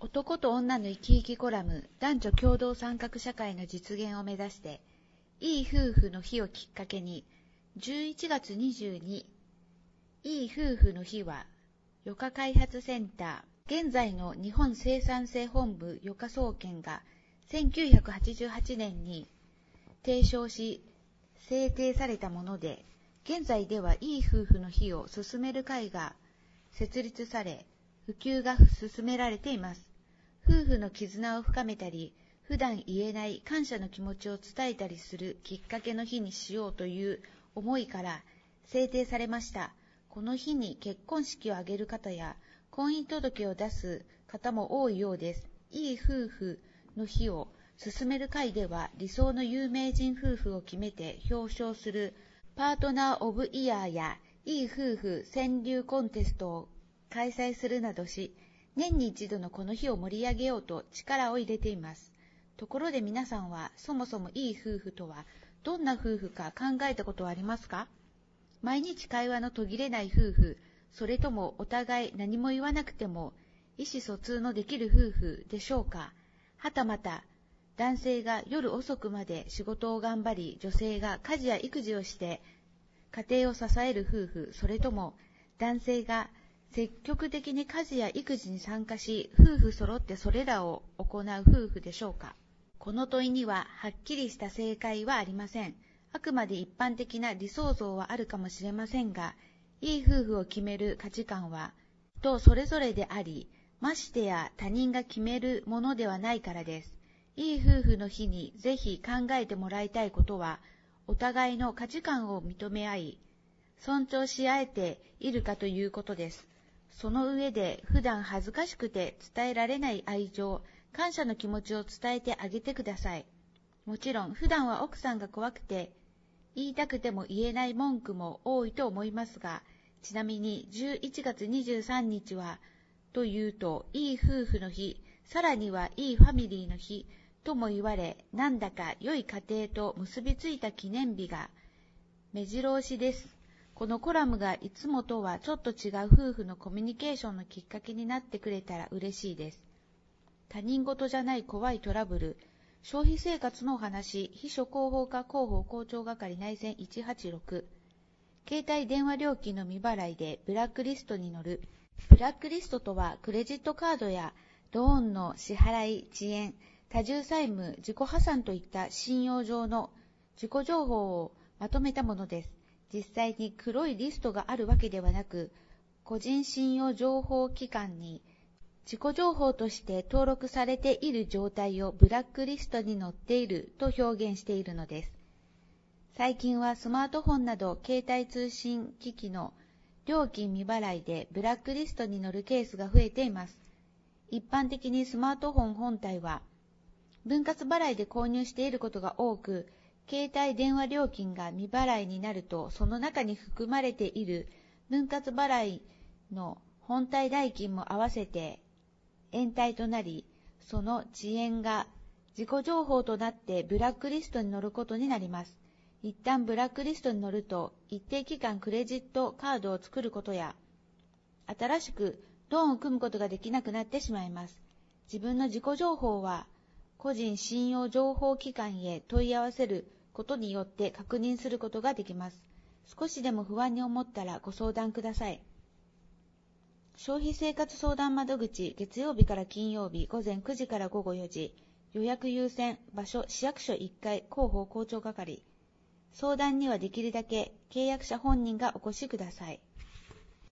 男と女の生き生きコラム、男女共同参画社会の実現を目指して、いい夫婦の日をきっかけに、11月22、いい夫婦の日は、余暇開発センター、現在の日本生産性本部余暇総研が1988年に提唱し、制定されたもので、現在ではいい夫婦の日を進める会が設立され、普及が進められています。夫婦の絆を深めたり、普段言えない感謝の気持ちを伝えたりするきっかけの日にしようという思いから制定されました。この日に結婚式を挙げる方や婚姻届を出す方も多いようです。いい夫婦の日を進める会では、理想の有名人夫婦を決めて表彰するパートナーオブイヤーやいい夫婦川柳コンテストを開催するなどし、年に一度のこの日を盛り上げようと力を入れています。ところで皆さんは、そもそもいい夫婦とはどんな夫婦か考えたことはありますか？毎日会話の途切れない夫婦、それともお互い何も言わなくても意思疎通のできる夫婦でしょうか？はたまた、男性が夜遅くまで仕事を頑張り、女性が家事や育児をして家庭を支える夫婦、それとも男性が積極的に家事や育児に参加し、夫婦揃ってそれらを行う夫婦でしょうか？この問いにははっきりした正解はありません。あくまで一般的な理想像はあるかもしれませんが、いい夫婦を決める価値観は人それぞれであり、ましてや他人が決めるものではないからです。いい夫婦の日にぜひ考えてもらいたいことは、お互いの価値観を認め合い、尊重し合えているかということです。その上で、普段恥ずかしくて伝えられない愛情、感謝の気持ちを伝えてあげてください。もちろん、普段は奥さんが怖くて、言いたくても言えない文句も多いと思いますが、ちなみに11月23日は、というと、いい夫婦の日、さらにはいいファミリーの日とも言われ、なんだか良い家庭と結びついた記念日が目白押しです。このコラムがいつもとはちょっと違う夫婦のコミュニケーションのきっかけになってくれたら嬉しいです。他人事じゃない怖いトラブル、消費生活のお話、秘書広報課広報校長係内線186、携帯電話料金の未払いでブラックリストに載る。ブラックリストとは、クレジットカードやローンの支払い、遅延、多重債務、自己破産といった信用上の自己情報をまとめたものです。実際に黒いリストがあるわけではなく、個人信用情報機関に自己情報として登録されている状態をブラックリストに載っていると表現しているのです。最近はスマートフォンなど携帯通信機器の料金未払いでブラックリストに載るケースが増えています。一般的にスマートフォン本体は分割払いで購入していることが多く、携帯電話料金が未払いになると、その中に含まれている分割払いの本体代金も合わせて延滞となり、その遅延が自己情報となってブラックリストに載ることになります。一旦ブラックリストに載ると、一定期間クレジットカードを作ることや、新しくローンを組むことができなくなってしまいます。自分の自己情報は、個人信用情報機関へ問い合わせることによって確認することができます。少しでも不安に思ったらご相談ください。消費生活相談窓口、月曜日から金曜日午前9時から午後4時、予約優先、場所市役所1階広報校長係。相談にはできるだけ契約者本人がお越しください。